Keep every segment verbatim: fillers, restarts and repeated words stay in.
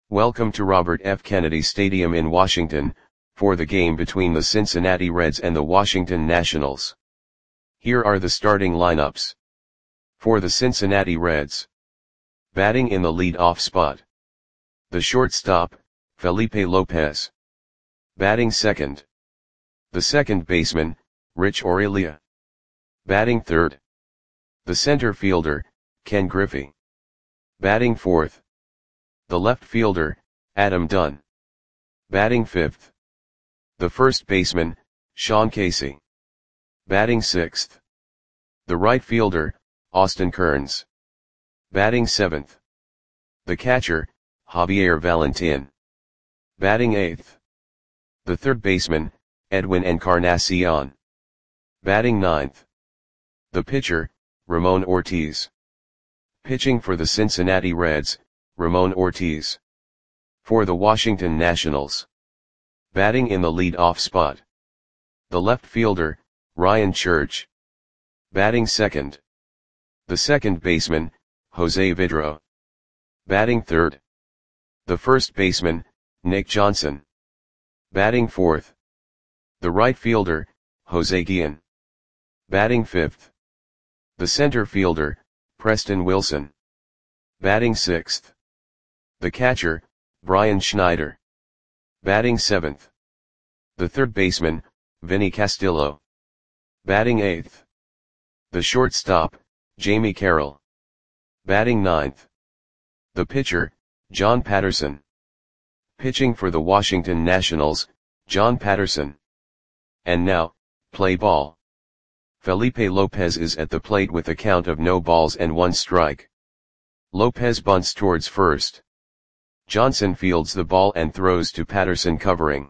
Welcome to Robert F. Kennedy Stadium in Washington, for the game between the Cincinnati Reds and the Washington Nationals. Here are the starting lineups. For the Cincinnati Reds. Batting in the lead-off spot. The shortstop, Felipe Lopez. Batting second. The second baseman, Rich Aurilia. Batting third. The center fielder, Ken Griffey. Batting fourth. The left fielder, Adam Dunn. Batting fifth. The first baseman, Sean Casey. Batting sixth. The right fielder, Austin Kearns. Batting seventh. The catcher, Javier Valentin. Batting eighth. The third baseman, Edwin Encarnacion. Batting ninth. The pitcher, Ramon Ortiz. Pitching for the Cincinnati Reds, Ramon Ortiz. For the Washington Nationals. Batting in the lead-off spot. The left fielder, Ryan Church. Batting second. The second baseman, Jose Vidro. Batting third. The first baseman, Nick Johnson. Batting fourth. The right fielder, Jose Guillen. Batting fifth. The center fielder, Preston Wilson. Batting sixth. The catcher, Brian Schneider. Batting seventh. The third baseman, Vinny Castillo. Batting eighth. The shortstop, Jamie Carroll. Batting ninth. The pitcher, John Patterson. Pitching for the Washington Nationals, John Patterson. And now, play ball. Felipe Lopez is at the plate with a count of no balls and one strike. Lopez bunts towards first. Johnson fields the ball and throws to Patterson covering.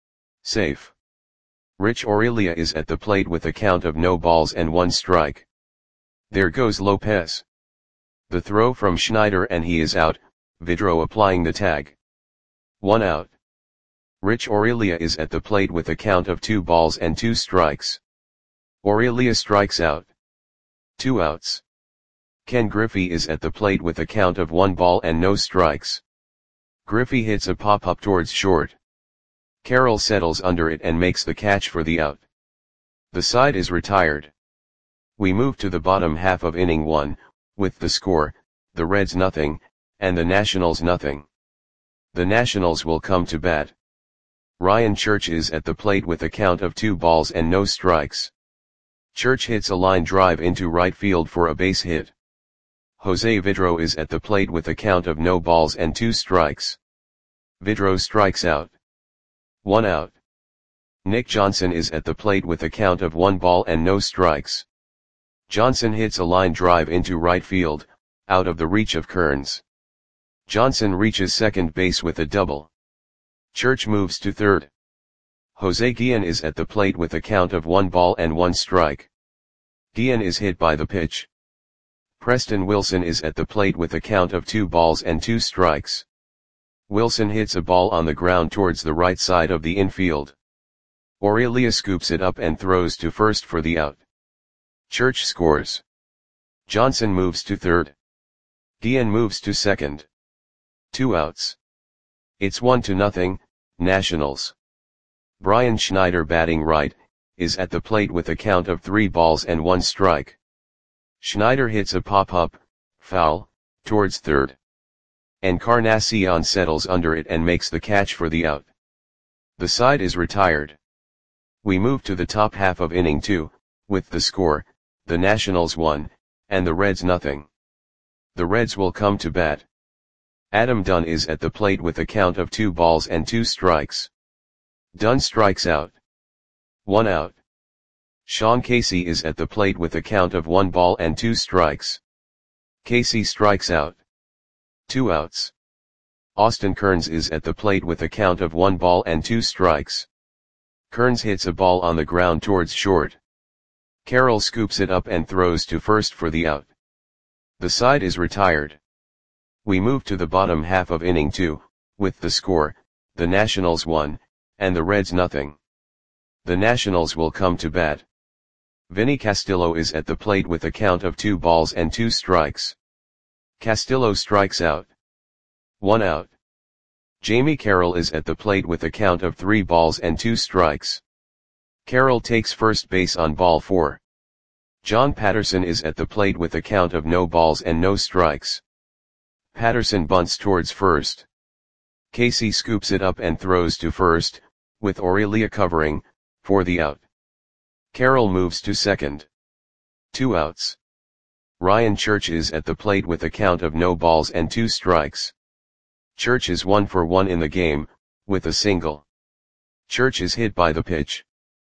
Safe. Rich Aurilia is at the plate with a count of no balls and one strike. There goes Lopez. The throw from Schneider and he is out, Vidro applying the tag. One out. Rich Aurilia is at the plate with a count of two balls and two strikes. Aurilia strikes out. Two outs. Ken Griffey is at the plate with a count of one ball and no strikes. Griffey hits a pop-up towards short. Carroll settles under it and makes the catch for the out. The side is retired. We move to the bottom half of inning one, with the score, the Reds nothing, and the Nationals nothing. The Nationals will come to bat. Ryan Church is at the plate with a count of two balls and no strikes. Church hits a line drive into right field for a base hit. Jose Vidro is at the plate with a count of no balls and two strikes. Vidro strikes out. One out. Nick Johnson is at the plate with a count of one ball and no strikes. Johnson hits a line drive into right field, out of the reach of Kearns. Johnson reaches second base with a double. Church moves to third. Jose Guillen is at the plate with a count of one ball and one strike. Guillen is hit by the pitch. Preston Wilson is at the plate with a count of two balls and two strikes. Wilson hits a ball on the ground towards the right side of the infield. Aurilia scoops it up and throws to first for the out. Church scores. Johnson moves to third. Guillen moves to second. Two outs. It's one to nothing, Nationals. Brian Schneider batting right, is at the plate with a count of three balls and one strike. Schneider hits a pop-up, foul, towards third. Encarnacion settles under it and makes the catch for the out. The side is retired. We move to the top half of inning two, with the score, the Nationals one, and the Reds nothing. The Reds will come to bat. Adam Dunn is at the plate with a count of two balls and two strikes. Dunn strikes out. One out. Sean Casey is at the plate with a count of one ball and two strikes. Casey strikes out. Two outs. Austin Kearns is at the plate with a count of one ball and two strikes. Kearns hits a ball on the ground towards short. Carroll scoops it up and throws to first for the out. The side is retired. We move to the bottom half of inning two, with the score, the Nationals one, and the Reds nothing. The Nationals will come to bat. Vinny Castillo is at the plate with a count of two balls and two strikes. Castillo strikes out. One out. Jamie Carroll is at the plate with a count of three balls and two strikes. Carroll takes first base on ball four. John Patterson is at the plate with a count of no balls and no strikes. Patterson bunts towards first. Casey scoops it up and throws to first, with Aurelia covering, for the out. Carroll moves to second. Two outs. Ryan Church is at the plate with a count of no balls and two strikes. Church is one for one in the game, with a single. Church is hit by the pitch.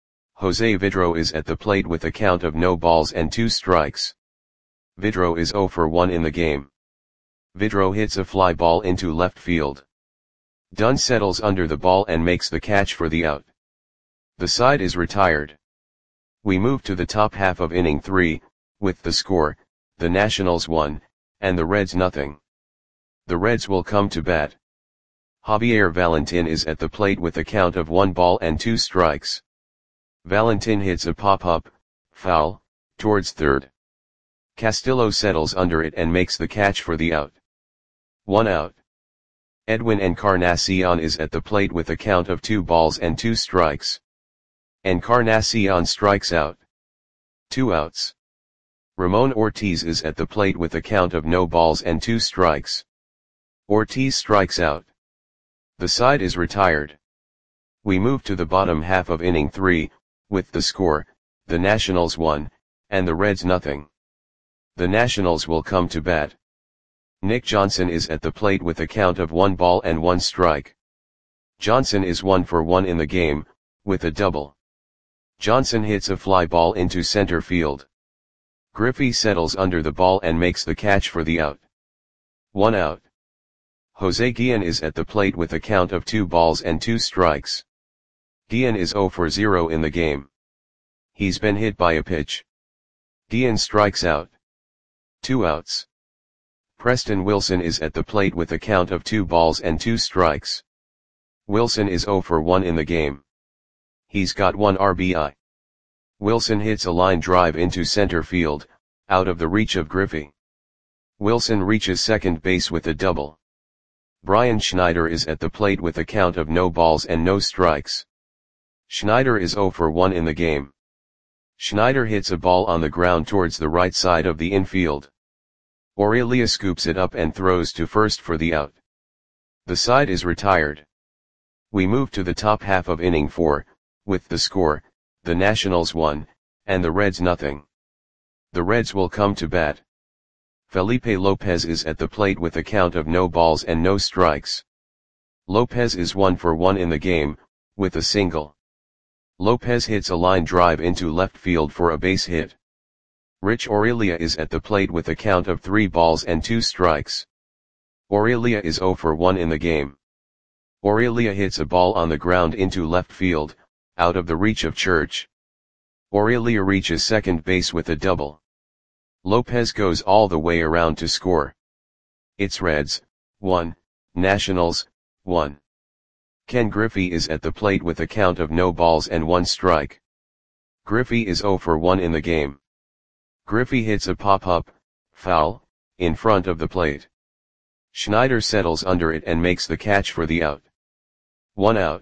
Jose Vidro is at the plate with a count of no balls and two strikes. Vidro is zero for one in the game. Vidro hits a fly ball into left field. Dunn settles under the ball and makes the catch for the out. The side is retired. We move to the top half of inning three, with the score, the Nationals one, and the Reds nothing. The Reds will come to bat. Javier Valentin is at the plate with a count of one ball and two strikes. Valentin hits a pop-up, foul, towards third. Castillo settles under it and makes the catch for the out. One out. Edwin Encarnacion is at the plate with a count of two balls and two strikes. Encarnacion strikes out. Two outs. Ramon Ortiz is at the plate with a count of no balls and two strikes. Ortiz strikes out. The side is retired. We move to the bottom half of inning three, with the score, the Nationals one, and the Reds nothing. The Nationals will come to bat. Nick Johnson is at the plate with a count of one ball and one strike. Johnson is one for one in the game, with a double. Johnson hits a fly ball into center field. Griffey settles under the ball and makes the catch for the out. One out. Jose Guillen is at the plate with a count of two balls and two strikes. Guillen is zero for zero in the game. He's been hit by a pitch. Guillen strikes out. Two outs. Preston Wilson is at the plate with a count of two balls and two strikes. Wilson is zero for one in the game. He's got one R B I. Wilson hits a line drive into center field, out of the reach of Griffey. Wilson reaches second base with a double. Brian Schneider is at the plate with a count of no balls and no strikes. Schneider is zero for one in the game. Schneider hits a ball on the ground towards the right side of the infield. Aurelia scoops it up and throws to first for the out. The side is retired. We move to the top half of inning four, with the score, the Nationals one, and the Reds nothing. The Reds will come to bat. Felipe Lopez is at the plate with a count of no balls and no strikes. Lopez is one for one in the game, with a single. Lopez hits a line drive into left field for a base hit. Rich Aurelia is at the plate with a count of three balls and two strikes. Aurelia is zero for one in the game. Aurelia hits a ball on the ground into left field, out of the reach of Church. Aurelia reaches second base with a double. Lopez goes all the way around to score. It's Reds, one, Nationals, one. Ken Griffey is at the plate with a count of no balls and one strike. Griffey is zero for one in the game. Griffey hits a pop-up, foul, in front of the plate. Schneider settles under it and makes the catch for the out. One out.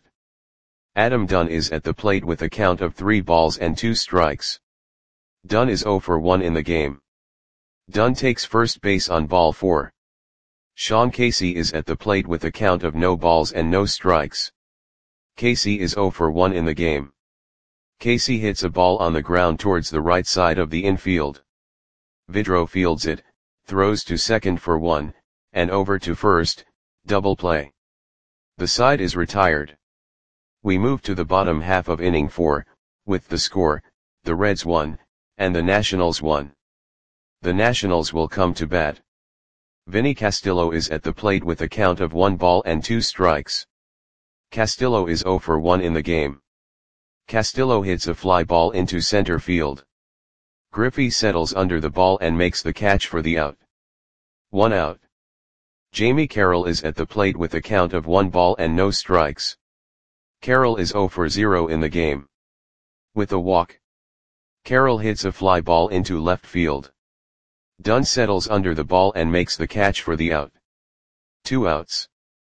Adam Dunn is at the plate with a count of three balls and two strikes. Dunn is zero for one in the game. Dunn takes first base on ball four. Sean Casey is at the plate with a count of no balls and no strikes. Casey is zero for one in the game. Casey hits a ball on the ground towards the right side of the infield. Vidro fields it, throws to second for one, and over to first, double play. The side is retired. We move to the bottom half of inning four, with the score, the Reds one, and the Nationals one. The Nationals will come to bat. Vinny Castillo is at the plate with a count of one ball and two strikes. Castillo is zero for one in the game. Castillo hits a fly ball into center field. Griffey settles under the ball and makes the catch for the out. One out. Jamie Carroll is at the plate with a count of one ball and no strikes. Carroll is zero for zero in the game. With a walk. Carroll hits a fly ball into left field. Dunn settles under the ball and makes the catch for the out. Two outs.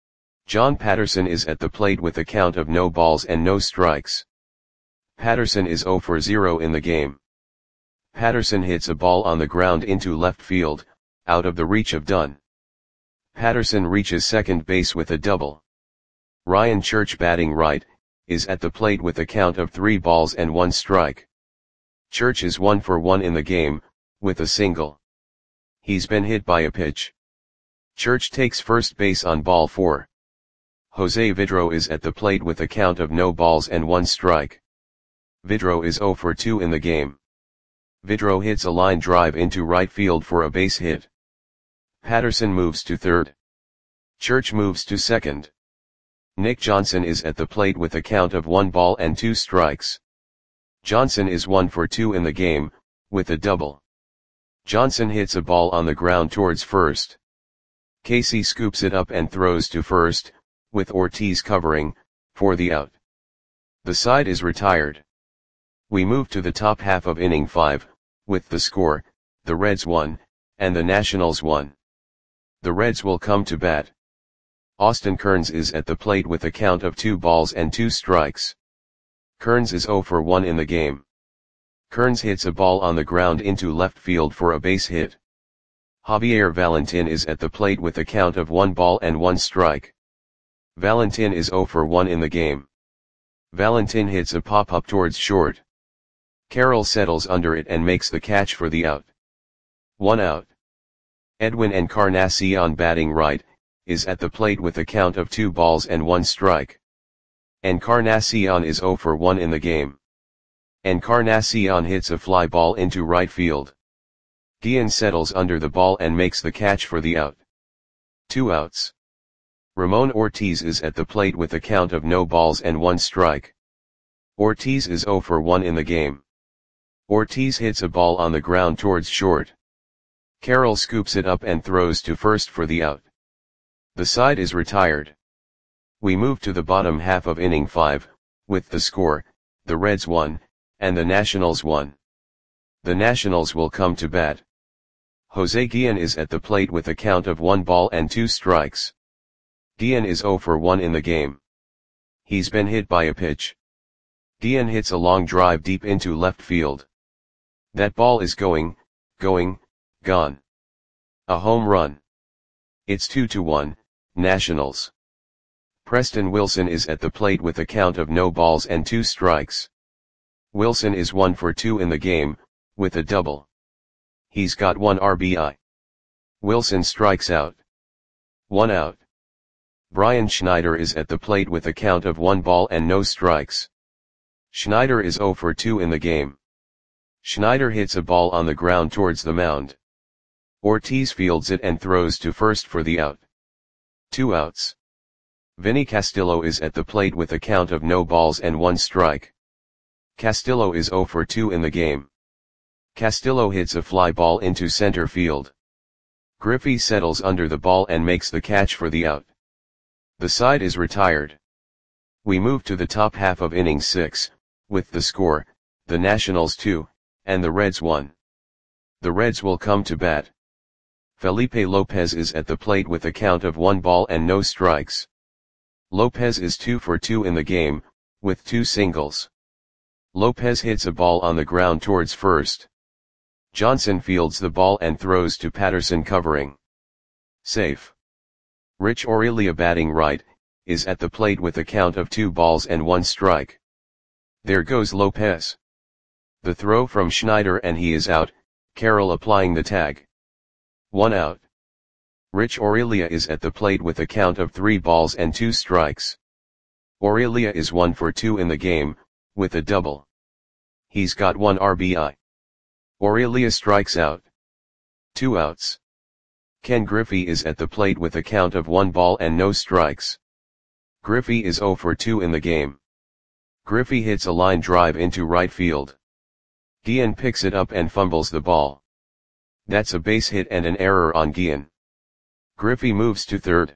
John Patterson is at the plate with a count of no balls and no strikes. Patterson is zero for zero in the game. Patterson hits a ball on the ground into left field, out of the reach of Dunn. Patterson reaches second base with a double. Ryan Church, batting right, is at the plate with a count of three balls and one strike. Church is one for one in the game, with a single. He's been hit by a pitch. Church takes first base on ball four. Jose Vidro is at the plate with a count of no balls and one strike. Vidro is zero for two in the game. Vidro hits a line drive into right field for a base hit. Patterson moves to third. Church moves to second. Nick Johnson is at the plate with a count of one ball and two strikes. Johnson is one for two in the game, with a double. Johnson hits a ball on the ground towards first. Casey scoops it up and throws to first, with Ortiz covering, for the out. The side is retired. We move to the top half of inning five, with the score, the Reds won, and the Nationals won. The Reds will come to bat. Austin Kearns is at the plate with a count of two balls and two strikes. Kearns is zero for one in the game. Kearns hits a ball on the ground into left field for a base hit. Javier Valentin is at the plate with a count of one ball and one strike. Valentin is zero for one in the game. Valentin hits a pop-up towards short. Carroll settles under it and makes the catch for the out. One out. Edwin Encarnacion, batting right, is at the plate with a count of two balls and one strike. Encarnacion is zero for one in the game. Encarnacion hits a fly ball into right field. Guillen settles under the ball and makes the catch for the out. Two outs. Ramon Ortiz is at the plate with a count of no balls and one strike. Ortiz is zero for one in the game. Ortiz hits a ball on the ground towards short. Carroll scoops it up and throws to first for the out. The side is retired. We move to the bottom half of inning five, with the score, the Reds won, and the Nationals won. The Nationals will come to bat. Jose Guillen is at the plate with a count of one ball and two strikes. Guillen is zero for one in the game. He's been hit by a pitch. Guillen hits a long drive deep into left field. That ball is going, going, gone. A home run. It's two to one, Nationals. Preston Wilson is at the plate with a count of no balls and two strikes. Wilson is one for two in the game, with a double. He's got one R B I. Wilson strikes out. One out. Brian Schneider is at the plate with a count of one ball and no strikes. Schneider is zero for two in the game. Schneider hits a ball on the ground towards the mound. Ortiz fields it and throws to first for the out. Two outs. Vinny Castillo is at the plate with a count of no balls and one strike. Castillo is zero for two in the game. Castillo hits a fly ball into center field. Griffey settles under the ball and makes the catch for the out. The side is retired. We move to the top half of inning six, with the score, the Nationals two, and the Reds one. The Reds will come to bat. Felipe Lopez is at the plate with a count of one ball and no strikes. Lopez is two for two in the game, with two singles. Lopez hits a ball on the ground towards first. Johnson fields the ball and throws to Patterson covering. Safe. Rich Aurelia, batting right, is at the plate with a count of two balls and one strike. There goes Lopez. The throw from Schneider and he is out, Carroll applying the tag. One out. Rich Aurelia is at the plate with a count of three balls and two strikes. Aurelia is one for two in the game, with a double. He's got one R B I. Aurelia strikes out. Two outs. Ken Griffey is at the plate with a count of one ball and no strikes. Griffey is zero for two in the game. Griffey hits a line drive into right field. Guillen picks it up and fumbles the ball. That's a base hit and an error on Guillen. Griffey moves to third.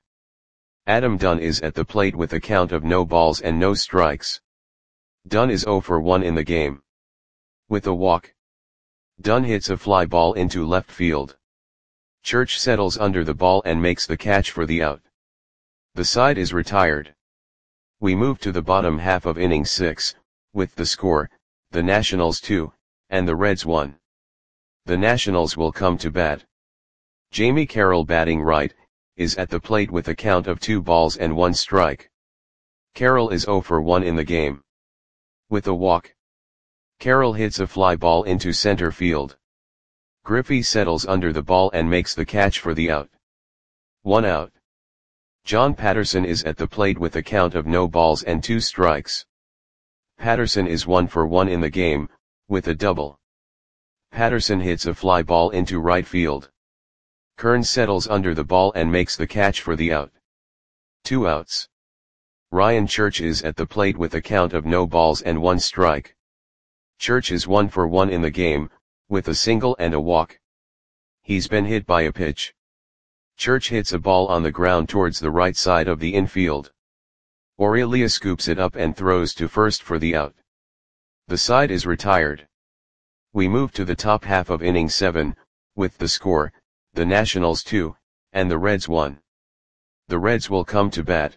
Adam Dunn is at the plate with a count of no balls and no strikes. Dunn is zero for one in the game. With a walk. Dunn hits a fly ball into left field. Church settles under the ball and makes the catch for the out. The side is retired. We move to the bottom half of inning six, with the score, the Nationals two, and the Reds one. The Nationals will come to bat. Jamie Carroll, batting right, is at the plate with a count of two balls and one strike. Carroll is oh for one in the game. With a walk, Carroll hits a fly ball into center field. Griffey settles under the ball and makes the catch for the out. One out. John Patterson is at the plate with a count of no balls and two strikes. Patterson is one for one in the game, with a double. Patterson hits a fly ball into right field. Kearns settles under the ball and makes the catch for the out. Two outs. Ryan Church is at the plate with a count of no balls and one strike. Church is one for one in the game, with a single and a walk. He's been hit by a pitch. Church hits a ball on the ground towards the right side of the infield. Aurelia scoops it up and throws to first for the out. The side is retired. We move to the top half of inning seven, with the score, the Nationals two, and the Reds one. The Reds will come to bat.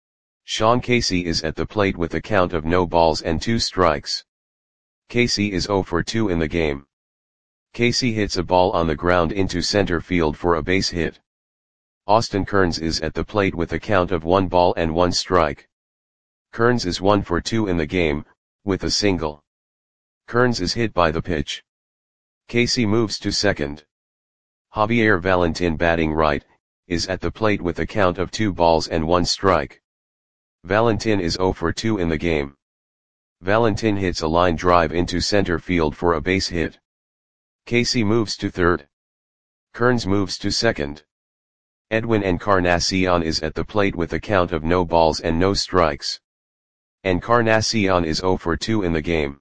Sean Casey is at the plate with a count of no balls and two strikes. Casey is oh for two in the game. Casey hits a ball on the ground into center field for a base hit. Austin Kearns is at the plate with a count of one ball and one strike. Kearns is one for two in the game, with a single. Kearns is hit by the pitch. Casey moves to second. Javier Valentin, batting right, is at the plate with a count of two balls and one strike. Valentin is oh for two in the game. Valentin hits a line drive into center field for a base hit. Casey moves to third. Kearns moves to second. Edwin Encarnacion is at the plate with a count of no balls and no strikes. Encarnacion is oh for two in the game.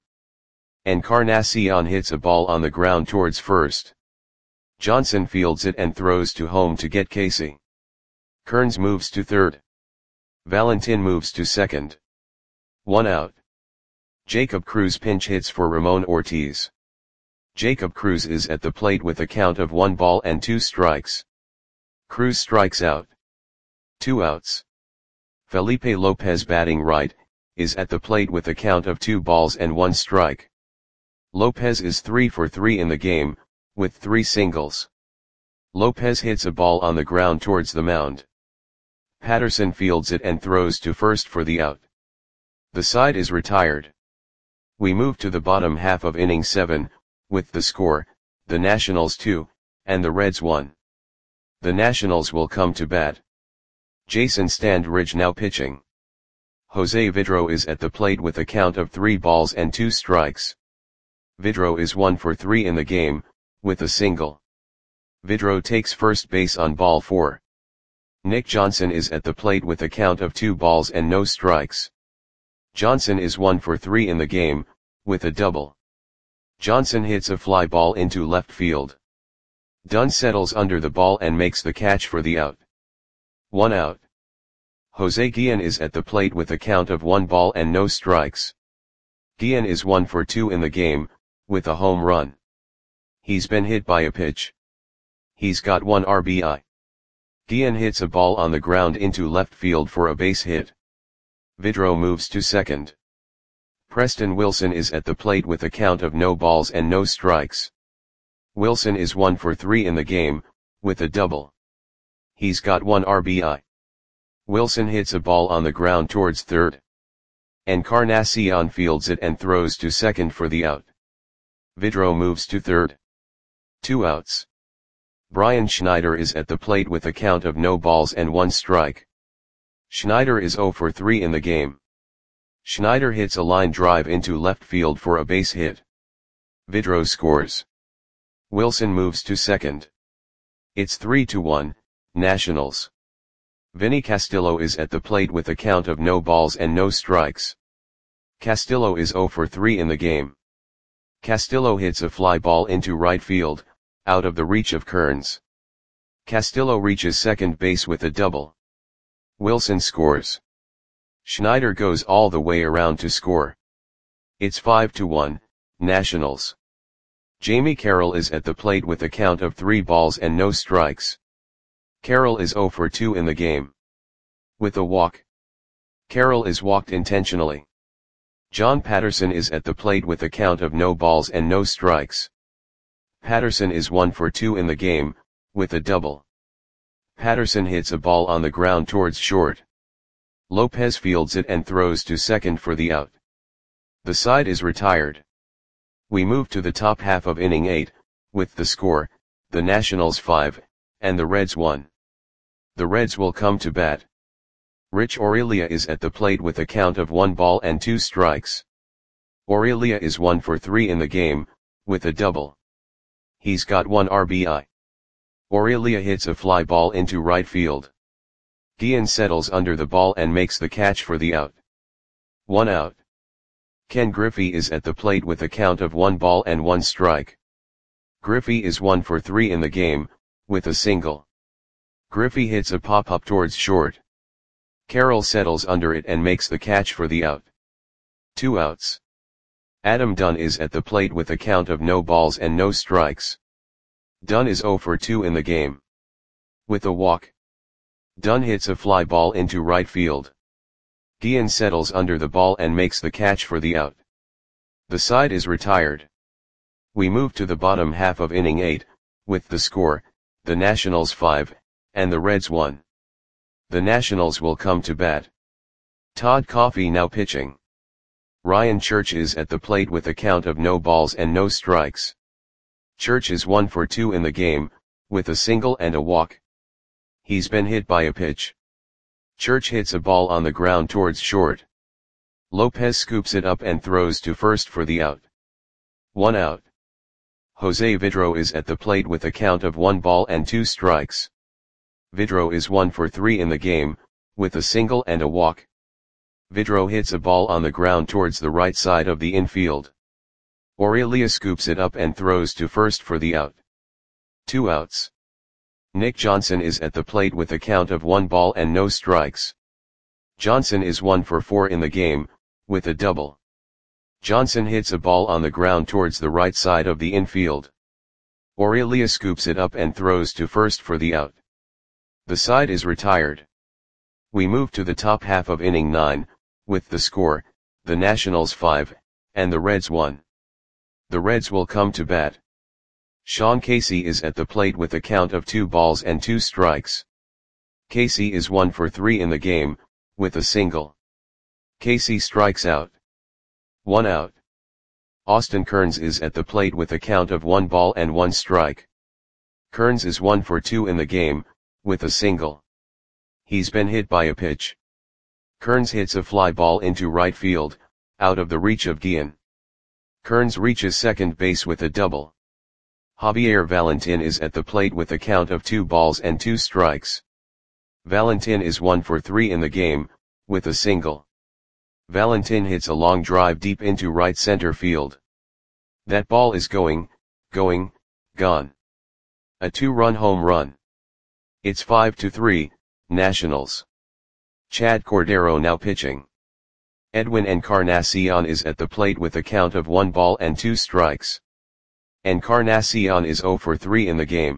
Encarnacion hits a ball on the ground towards first. Johnson fields it and throws to home to get Casey. Kearns moves to third. Valentin moves to second. One out. Jacob Cruz pinch hits for Ramon Ortiz. Jacob Cruz is at the plate with a count of one ball and two strikes. Cruz strikes out. Two outs. Felipe Lopez, batting right, is at the plate with a count of two balls and one strike. Lopez is three for three in the game, with three singles. Lopez hits a ball on the ground towards the mound. Patterson fields it and throws to first for the out. The side is retired. We move to the bottom half of inning seven, with the score, the Nationals two, and the Reds one. The Nationals will come to bat. Jason Standridge now pitching. Jose Vidro is at the plate with a count of three balls and two strikes. Vidro is one for three in the game, with a single. Vidro takes first base on ball four. Nick Johnson is at the plate with a count of two balls and no strikes. Johnson is one for three in the game, with a double. Johnson hits a fly ball into left field. Dunn settles under the ball and makes the catch for the out. One out. Jose Guillen is at the plate with a count of one ball and no strikes. Guillen is one for two in the game, with a home run. He's been hit by a pitch. He's got one R B I. Guillen hits a ball on the ground into left field for a base hit. Vidro moves to second. Preston Wilson is at the plate with a count of no balls and no strikes. Wilson is one for three in the game, with a double. He's got one R B I. Wilson hits a ball on the ground towards third. Encarnacion fields it and throws to second for the out. Vidro moves to third. Two outs. Brian Schneider is at the plate with a count of no balls and one strike. Schneider is oh for three in the game. Schneider hits a line drive into left field for a base hit. Vidro scores. Wilson moves to second. It's three to one, Nationals. Vinny Castillo is at the plate with a count of no balls and no strikes. Castillo is oh for three in the game. Castillo hits a fly ball into right field, out of the reach of Kearns. Castillo reaches second base with a double. Wilson scores. Schneider goes all the way around to score. It's five to one, Nationals. Jamie Carroll is at the plate with a count of three balls and no strikes. Carroll is oh for two in the game. With a walk. Carroll is walked intentionally. John Patterson is at the plate with a count of no balls and no strikes. Patterson is one for two in the game, with a double. Patterson hits a ball on the ground towards short. Lopez fields it and throws to second for the out. The side is retired. We move to the top half of inning eight, with the score, the Nationals five, and the Reds one. The Reds will come to bat. Rich Aurelia is at the plate with a count of one ball and two strikes. Aurelia is one for three in the game, with a double. He's got one R B I. Aurelia hits a fly ball into right field. Guillen settles under the ball and makes the catch for the out. One out. Ken Griffey is at the plate with a count of one ball and one strike. Griffey is one for three in the game, with a single. Griffey hits a pop-up towards short. Carroll settles under it and makes the catch for the out. Two outs. Adam Dunn is at the plate with a count of no balls and no strikes. Dunn is oh for two in the game. With a walk. Dunn hits a fly ball into right field. Guillen settles under the ball and makes the catch for the out. The side is retired. We move to the bottom half of inning eight, with the score, the Nationals five, and the Reds one. The Nationals will come to bat. Todd Coffey now pitching. Ryan Church is at the plate with a count of no balls and no strikes. Church is one for two in the game, with a single and a walk. He's been hit by a pitch. Church hits a ball on the ground towards short. Lopez scoops it up and throws to first for the out. One out. Jose Vidro is at the plate with a count of one ball and two strikes. Vidro is one for three in the game, with a single and a walk. Vidro hits a ball on the ground towards the right side of the infield. Aurelia scoops it up and throws to first for the out. Two outs. Nick Johnson is at the plate with a count of one ball and no strikes. Johnson is one for four in the game, with a double. Johnson hits a ball on the ground towards the right side of the infield. Aurelia scoops it up and throws to first for the out. The side is retired. We move to the top half of inning nine, with the score, the Nationals five, and the Reds one. The Reds will come to bat. Sean Casey is at the plate with a count of two balls and two strikes. Casey is one for three in the game, with a single. Casey strikes out. One out. Austin Kearns is at the plate with a count of one ball and one strike. Kearns is one for two in the game, with a single. He's been hit by a pitch. Kearns hits a fly ball into right field, out of the reach of Guillen. Kearns reaches second base with a double. Javier Valentin is at the plate with a count of two balls and two strikes. Valentin is one for three in the game, with a single. Valentin hits a long drive deep into right center field. That ball is going, going, gone. A two-run home run. It's five to three, Nationals. Chad Cordero now pitching. Edwin Encarnacion is at the plate with a count of one ball and two strikes. Encarnacion is oh for three in the game.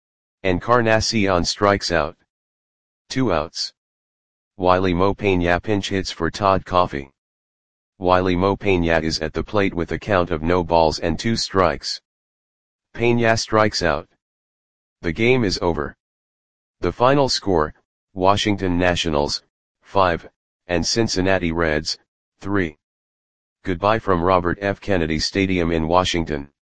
Encarnacion strikes out. Two outs. Wiley Mo Peña pinch hits for Todd Coffey. Wiley Mo Peña is at the plate with a count of no balls and two strikes. Peña strikes out. The game is over. The final score, Washington Nationals, five, and Cincinnati Reds, three. Goodbye from Robert F. Kennedy Stadium in Washington.